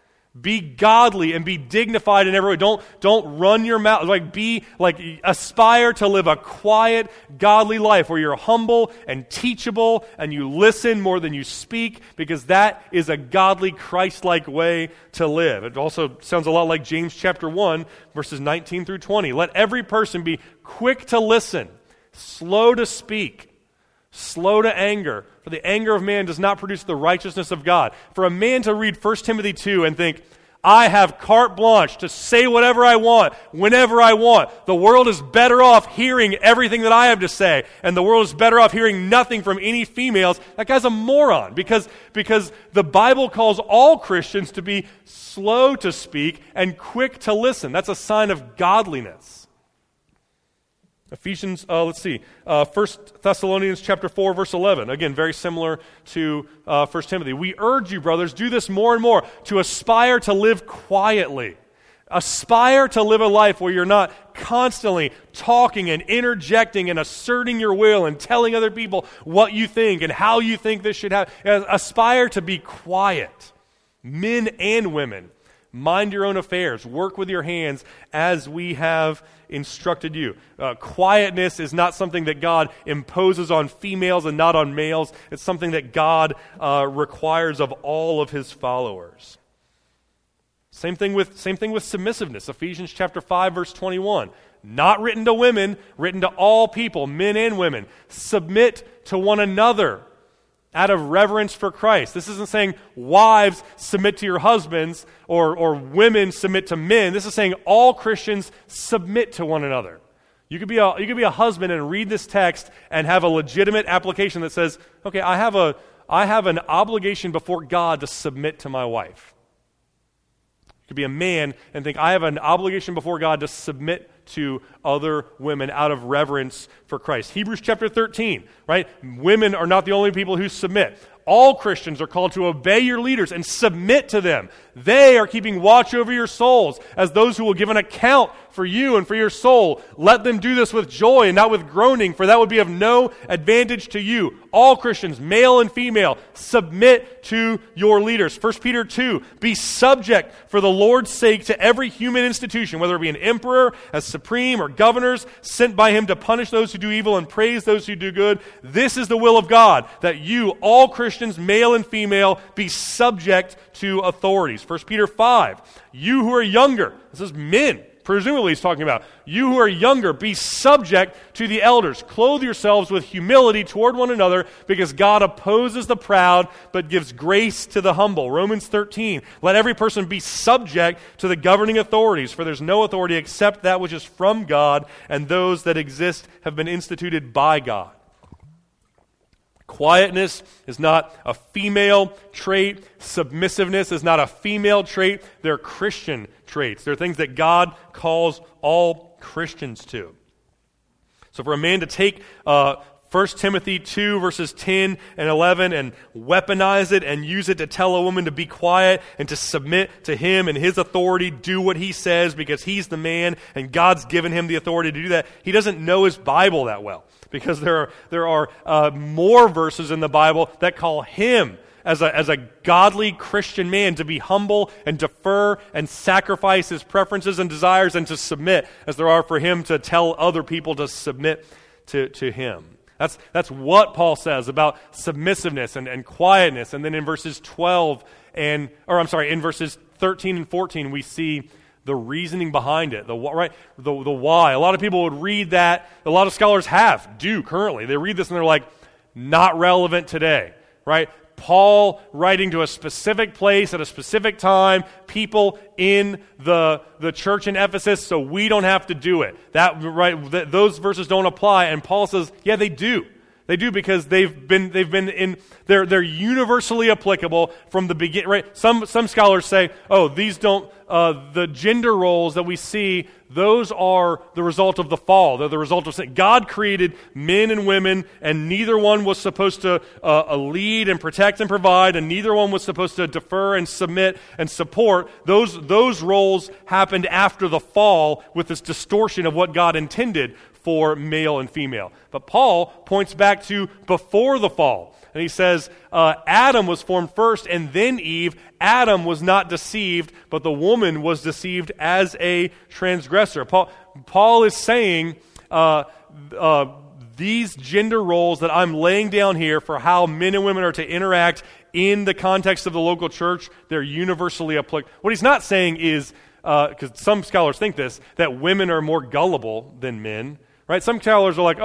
S1: Be godly and be dignified in every way. Don't, don't run your mouth. Like be, like aspire to live a quiet, godly life where you're humble and teachable and you listen more than you speak, because that is a godly, Christ-like way to live. It also sounds a lot like James chapter one, verses nineteen through twenty. Let every person be quick to listen, slow to speak, slow to anger, for the anger of man does not produce the righteousness of God. For a man to read First Timothy two and think, I have carte blanche to say whatever I want, whenever I want. The world is better off hearing everything that I have to say, and the world is better off hearing nothing from any females. That guy's a moron, because, because the Bible calls all Christians to be slow to speak and quick to listen. That's a sign of godliness. Ephesians, uh, let's see, uh, First Thessalonians chapter four, verse eleven. Again, very similar to uh, First Timothy. We urge you, brothers, do this more and more, to aspire to live quietly. Aspire to live a life where you're not constantly talking and interjecting and asserting your will and telling other people what you think and how you think this should happen. Aspire to be quiet. Men and women, mind your own affairs. Work with your hands as we have instructed you. Uh, quietness is not something that God imposes on females and not on males. It's something that God uh, requires of all of his followers. Same thing with same thing with submissiveness. Ephesians chapter five, verse twenty-one. Not written to women, written to all people, men and women. Submit to one another out of reverence for Christ. This isn't saying wives submit to your husbands or, or women submit to men. This is saying all Christians submit to one another. You could be a, you could be a husband and read this text and have a legitimate application that says, okay, I have a I have an obligation before God to submit to my wife. You could be a man and think, I have an obligation before God to submit to other women out of reverence for Christ. Hebrews chapter thirteen, right? Women are not the only people who submit. All Christians are called to obey your leaders and submit to them. They are keeping watch over your souls as those who will give an account for you and for your soul. Let them do this with joy and not with groaning, for that would be of no advantage to you. All Christians, male and female, submit to your leaders. First Peter two, be subject for the Lord's sake to every human institution, whether it be an emperor, as supreme, or governors, sent by him to punish those who do evil and praise those who do good. This is the will of God, that you, all Christians, male and female, be subject to authorities. First Peter five, you who are younger, this is men, presumably he's talking about, you who are younger, be subject to the elders. Clothe yourselves with humility toward one another, because God opposes the proud, but gives grace to the humble. Romans thirteen, let every person be subject to the governing authorities, for there's no authority except that which is from God, and those that exist have been instituted by God. Quietness is not a female trait. Submissiveness is not a female trait. They're Christian traits. They're things that God calls all Christians to. So for a man to take uh, First Timothy two, verses ten and eleven, and weaponize it and use it to tell a woman to be quiet and to submit to him and his authority, do what he says because he's the man and God's given him the authority to do that, he doesn't know his Bible that well. Because there are there are uh, more verses in the Bible that call him as a as a godly Christian man to be humble and defer and sacrifice his preferences and desires and to submit, as there are for him to tell other people to submit to, to him. That's that's what Paul says about submissiveness and, and quietness. And then in verses twelve and or I'm sorry, in verses thirteen and fourteen we see the reasoning behind it, the right, the the why. A lot of people would read that. A lot of scholars have, do currently. They read this and they're like, not relevant today, right? Paul writing to a specific place at a specific time, people in the the church in Ephesus, so we don't have to do it. That right, th- those verses don't apply. And Paul says, yeah, they do. They do because they've been they've been in they're they're universally applicable from the beginning. Right? Some some scholars say, oh, these don't uh, the gender roles that we see, those are the result of the fall. They're the result of sin. God created men and women, and neither one was supposed to uh, lead and protect and provide, and neither one was supposed to defer and submit and support. Those those roles happened after the fall with this distortion of what God intended for male and female. But Paul points back to before the fall. And he says, uh, Adam was formed first and then Eve. Adam was not deceived, but the woman was deceived as a transgressor. Paul, Paul is saying uh, uh, these gender roles that I'm laying down here for how men and women are to interact in the context of the local church, they're universally applicable. What he's not saying is, because uh, some scholars think this, that women are more gullible than men. Right? Some scholars are like, oh,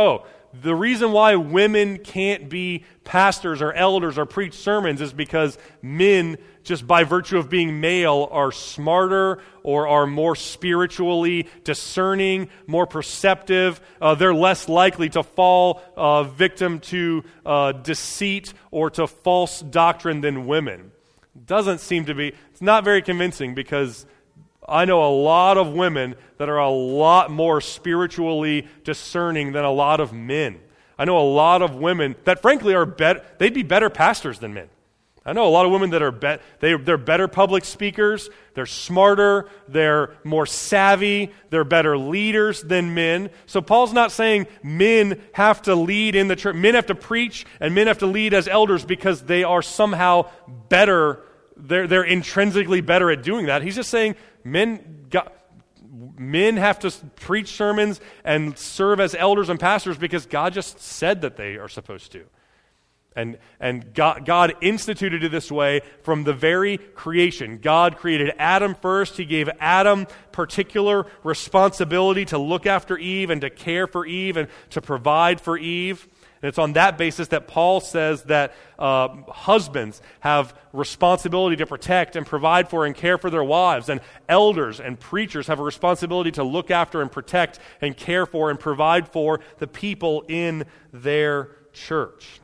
S1: the reason why women can't be pastors or elders or preach sermons is because men, just by virtue of being male, are smarter or are more spiritually discerning, more perceptive. Uh, they're less likely to fall uh, victim to uh, deceit or to false doctrine than women. Doesn't seem to be, it's not very convincing, because I know a lot of women that are a lot more spiritually discerning than a lot of men. I know a lot of women that frankly are better, they'd be better pastors than men. I know a lot of women that are be- they, they're better public speakers, they're smarter, they're more savvy, they're better leaders than men. So Paul's not saying men have to lead in the church, men have to preach, and men have to lead as elders because they are somehow better, they're, they're intrinsically better at doing that. He's just saying men got, men have to preach sermons and serve as elders and pastors because God just said that they are supposed to. And and God, God instituted it this way from the very creation. God created Adam first. He gave Adam particular responsibility to look after Eve and to care for Eve and to provide for Eve. And it's on that basis that Paul says that uh, husbands have responsibility to protect and provide for and care for their wives, and elders and preachers have a responsibility to look after and protect and care for and provide for the people in their church.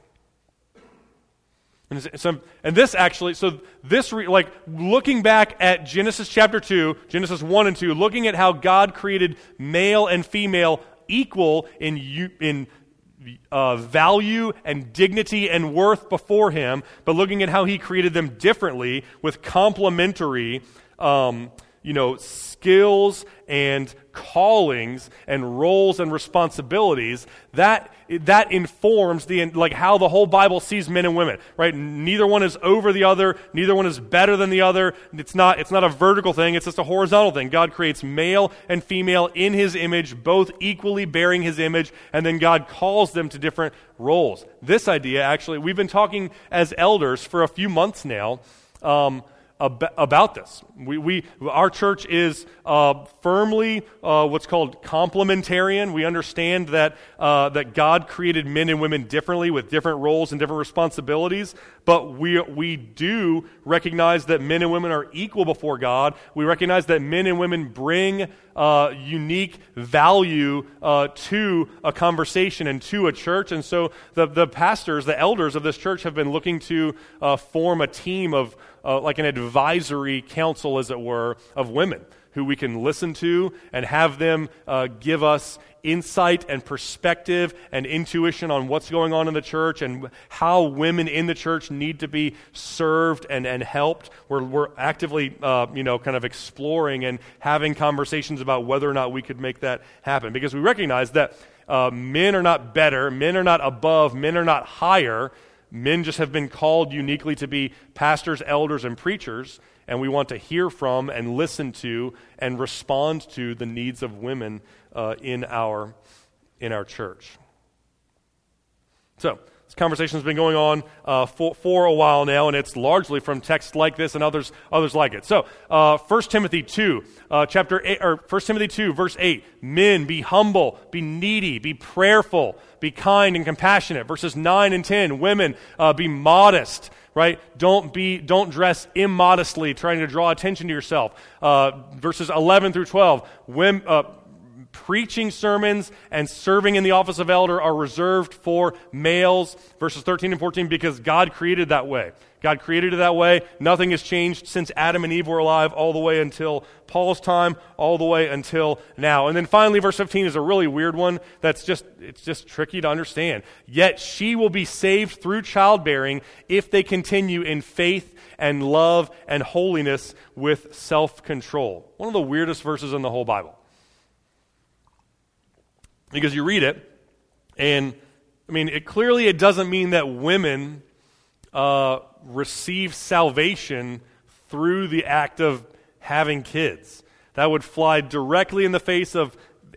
S1: And, so, and this actually, so this, re, like looking back at Genesis chapter two, Genesis one and two, looking at how God created male and female equal in in uh, value and dignity and worth before Him, but looking at how He created them differently with complementary, um, you know, skills and callings and roles and responsibilities, that that informs the like how the whole Bible sees men and women, right? Neither one is over the other, neither one is better than the other. It's not it's not a vertical thing, it's just a horizontal thing. God creates male and female in His image, both equally bearing His image, and then God calls them to different roles. This idea, actually, we've been talking as elders for a few months now, um, about this. We, we, our church is uh, firmly uh, what's called complementarian. We understand that uh, that God created men and women differently with different roles and different responsibilities, but we we do recognize that men and women are equal before God. We recognize that men and women bring uh, unique value uh, to a conversation and to a church, and so the, the pastors, the elders of this church have been looking to uh, form a team of Uh, like an advisory council, as it were, of women who we can listen to and have them uh, give us insight and perspective and intuition on what's going on in the church and how women in the church need to be served and, and helped. We're, we're actively, uh, you know, kind of exploring and having conversations about whether or not we could make that happen, because we recognize that uh, men are not better, men are not above, men are not higher. Men just have been called uniquely to be pastors, elders, and preachers, and we want to hear from and listen to and respond to the needs of women uh, in our in our church. So, this conversation has been going on uh, for, for a while now, and it's largely from texts like this and others others like it. So, uh, First Timothy two, uh, chapter eight, or First Timothy two, verse eight: Men, be humble, be needy, be prayerful, be kind and compassionate. Verses nine and ten: Women, uh, be modest. Right? Don't be, don't dress immodestly, trying to draw attention to yourself. Uh, verses eleven through twelve: Women. Uh, Preaching sermons and serving in the office of elder are reserved for males. Verses thirteen and fourteen, because God created that way. God created it that way. Nothing has changed since Adam and Eve were alive, all the way until Paul's time, all the way until now. And then finally, verse fifteen is a really weird one that's just, it's just tricky to understand. Yet she will be saved through childbearing if they continue in faith and love and holiness with self-control. One of the weirdest verses in the whole Bible. Because you read it, and I mean, it clearly it doesn't mean that women uh, receive salvation through the act of having kids. That would fly directly in the face of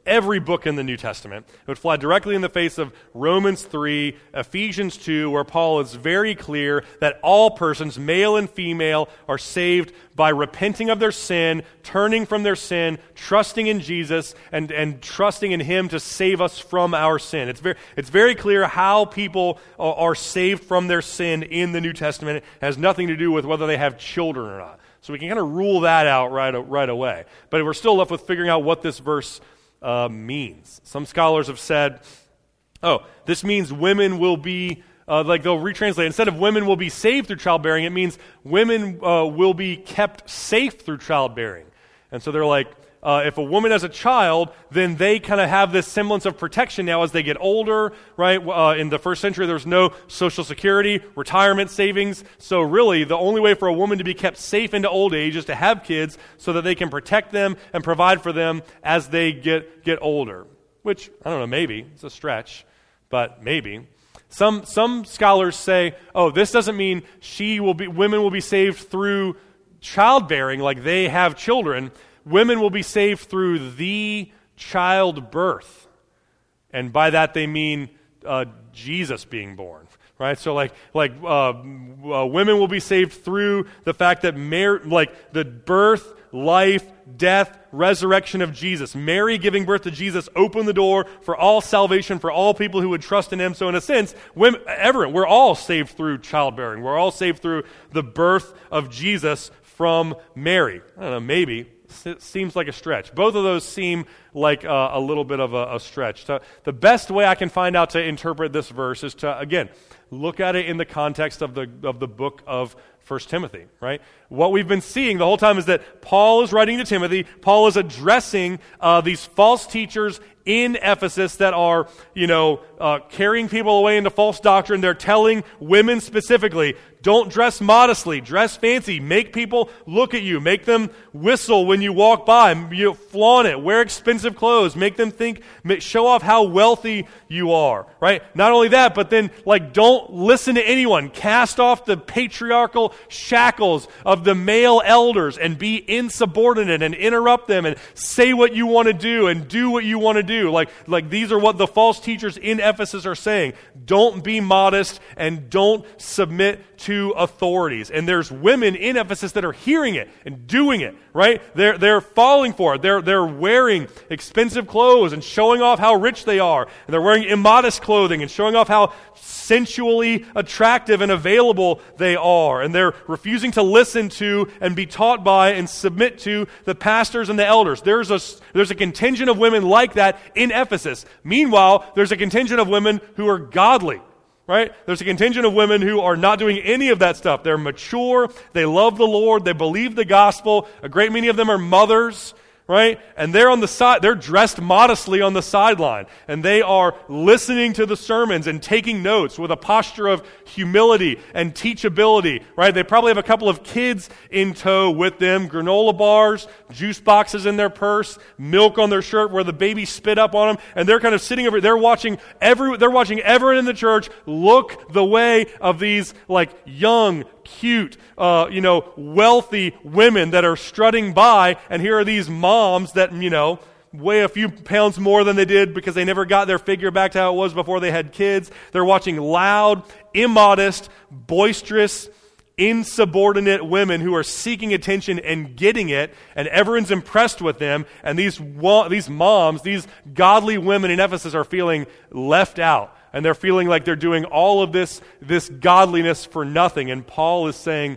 S1: every book in the New Testament. It would fly directly in the face of Romans three, Ephesians two, where Paul is very clear that all persons, male and female, are saved by repenting of their sin, turning from their sin, trusting in Jesus, and, and trusting in Him to save us from our sin. It's very, it's very clear how people are, are saved from their sin in the New Testament. It has nothing to do with whether they have children or not. So we can kind of rule that out right, right away. But we're still left with figuring out what this verse uh, means. Some scholars have said, oh, this means women will be Uh, like they'll retranslate, instead of women will be saved through childbearing, it means women uh, will be kept safe through childbearing. And so they're like, uh, if a woman has a child, then they kind of have this semblance of protection now as they get older, right? Uh, in the first century, there's no Social Security, retirement savings. So really, the only way for a woman to be kept safe into old age is to have kids so that they can protect them and provide for them as they get, get older. Which, I don't know, maybe. It's a stretch, but maybe. Some some scholars say, oh, this doesn't mean she will be women will be saved through childbearing, like they have children. Women will be saved through the childbirth, and by that they mean uh, Jesus being born, right? So like like uh, uh, women will be saved through the fact that Mary, like the birth, life, death, resurrection of Jesus. Mary giving birth to Jesus opened the door for all salvation for all people who would trust in Him. So in a sense, women, everyone, we're all saved through childbearing. We're all saved through the birth of Jesus from Mary. I don't know, maybe. It seems like a stretch. Both of those seem like uh, a little bit of a, a stretch. So the best way I can find out to interpret this verse is to, again, look at it in the context of the of the book of First Timothy, right? What we've been seeing the whole time is that Paul is writing to Timothy. Paul is addressing uh, these false teachers in Ephesus that are, you know, uh, carrying people away into false doctrine. They're telling women specifically, don't dress modestly, dress fancy, make people look at you, make them whistle when you walk by, you know, flaunt it, wear expensive clothes, make them think, show off how wealthy you are, right? Not only that, but then, like, don't listen to anyone. Cast off the patriarchal shackles of the male elders and be insubordinate and interrupt them and say what you want to do and do what you want to do. Like, like these are what the false teachers in Ephesus are saying. Don't be modest and don't submit to authorities. And there's women in Ephesus that are hearing it and doing it, right? They're they're falling for it. They're they're wearing expensive clothes and showing off how rich they are. And they're wearing immodest clothing and showing off how sensually attractive and available they are. And they're refusing to listen to and be taught by and submit to the pastors and the elders. There's a there's a contingent of women like that in Ephesus. Meanwhile, there's a contingent of women who are godly. Right? There's a contingent of women who are not doing any of that stuff. They're mature, they love the Lord, they believe the gospel. A great many of them are mothers, right? And they're on the side, they're dressed modestly on the sideline. And they are listening to the sermons and taking notes with a posture of humility and teachability, right? They probably have a couple of kids in tow with them, granola bars, juice boxes in their purse, milk on their shirt where the baby spit up on them, and they're kind of sitting over, they're watching every, they're watching everyone in the church look the way of these like young, cute, uh, you know, wealthy women that are strutting by, and here are these moms that, you know, weigh a few pounds more than they did because they never got their figure back to how it was before they had kids. They're watching loud, immodest, boisterous, insubordinate women who are seeking attention and getting it, and everyone's impressed with them, and these wa- these moms, these godly women in Ephesus are feeling left out. And they're feeling like they're doing all of this, this godliness for nothing. And Paul is saying,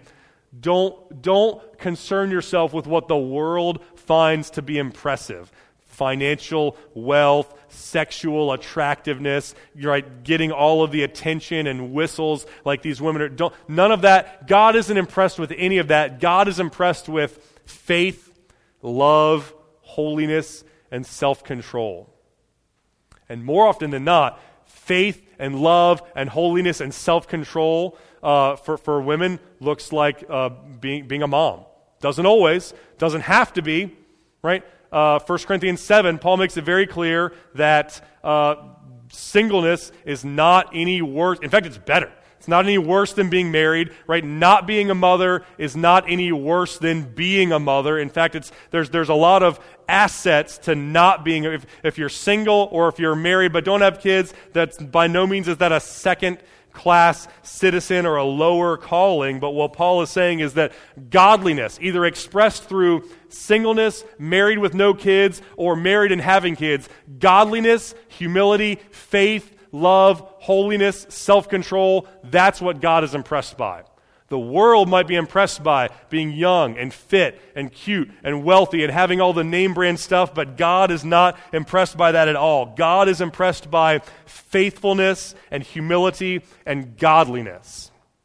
S1: don't, don't concern yourself with what the world finds to be impressive. Financial wealth, sexual attractiveness, right? Getting all of the attention and whistles like these women are. Don't, none of that. God isn't impressed with any of that. God is impressed with faith, love, holiness, and self-control. And more often than not, faith and love and holiness and self-control uh, for, for women looks like uh, being, being a mom. Doesn't always, doesn't have to be, right? Uh, First Corinthians seven, Paul makes it very clear that uh, singleness is not any worse. In fact, it's better. It's not any worse than being married, right? Not being a mother is not any worse than being a mother. In fact, it's there's there's a lot of assets to not being, if, if you're single or if you're married but don't have kids, that's by no means is that a second class citizen or a lower calling. But what Paul is saying is that godliness, either expressed through singleness, married with no kids, or married and having kids, godliness, humility, faith, love, holiness, self-control, that's what God is impressed by. The world might be impressed by being young and fit and cute and wealthy and having all the name brand stuff, but God is not impressed by that at all. God is impressed by faithfulness and humility and godliness.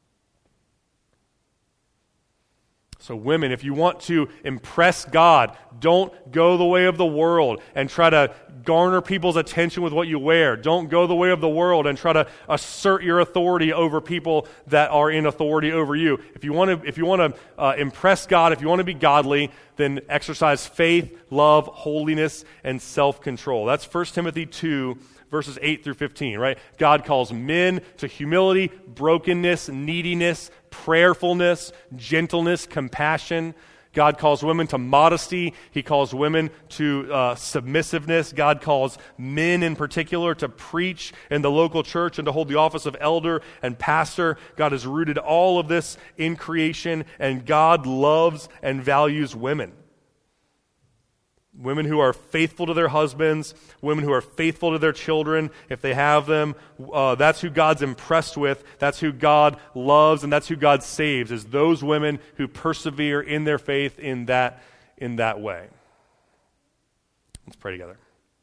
S1: So women, if you want to impress God, don't go the way of the world and try to garner people's attention with what you wear. Don't go the way of the world and try to assert your authority over people that are in authority over you. If you want to, if you want to uh, impress God, if you want to be godly, then exercise faith, love, holiness, and self-control. That's First Timothy two, verses eight through fifteen, right? God calls men to humility, brokenness, neediness, prayerfulness, gentleness, compassion. God calls women to modesty. He calls women to uh, submissiveness. God calls men in particular to preach in the local church and to hold the office of elder and pastor. God has rooted all of this in creation, and God loves and values women. Women who are faithful to their husbands, women who are faithful to their children, if they have them, uh, that's who God's impressed with, that's who God loves, and that's who God saves, is those women who persevere in their faith in that, in that way. Let's pray together.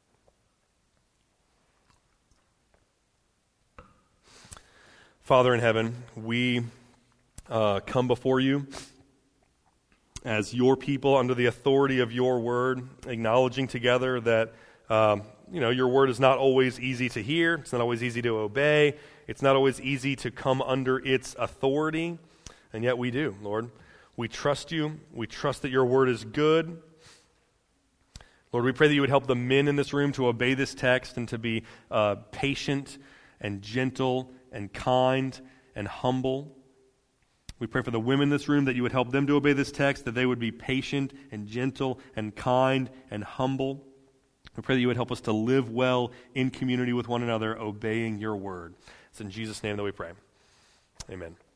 S1: Father in heaven, we uh, come before you as your people under the authority of your word, acknowledging together that um, you know your word is not always easy to hear, it's not always easy to obey, it's not always easy to come under its authority, and yet we do, Lord. We trust you. We trust that your word is good. Lord, we pray that you would help the men in this room to obey this text and to be uh, patient and gentle and kind and humble. We pray for the women in this room that you would help them to obey this text, that they would be patient and gentle and kind and humble. We pray that you would help us to live well in community with one another, obeying your word. It's in Jesus' name that we pray. Amen.